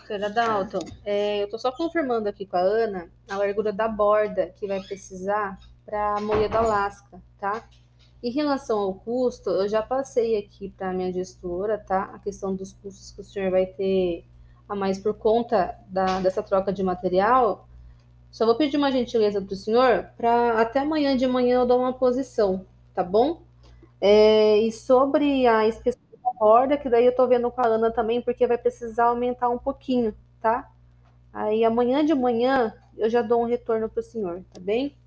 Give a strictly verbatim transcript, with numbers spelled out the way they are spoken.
Senhor Adalto, é, eu tô só confirmando aqui com a Ana a largura da borda que vai precisar para a moeda da lasca, tá? Em relação ao custo, eu já passei aqui para a minha gestora, tá? A questão dos custos que o senhor vai ter a mais por conta da, dessa troca de material. Só vou pedir uma gentileza para o senhor para até amanhã de manhã eu dar uma posição, tá bom? É, e sobre a espessura da borda, que daí eu tô vendo com a Ana também, porque vai precisar aumentar um pouquinho, tá? Aí amanhã de manhã eu já dou um retorno para o senhor, tá bem?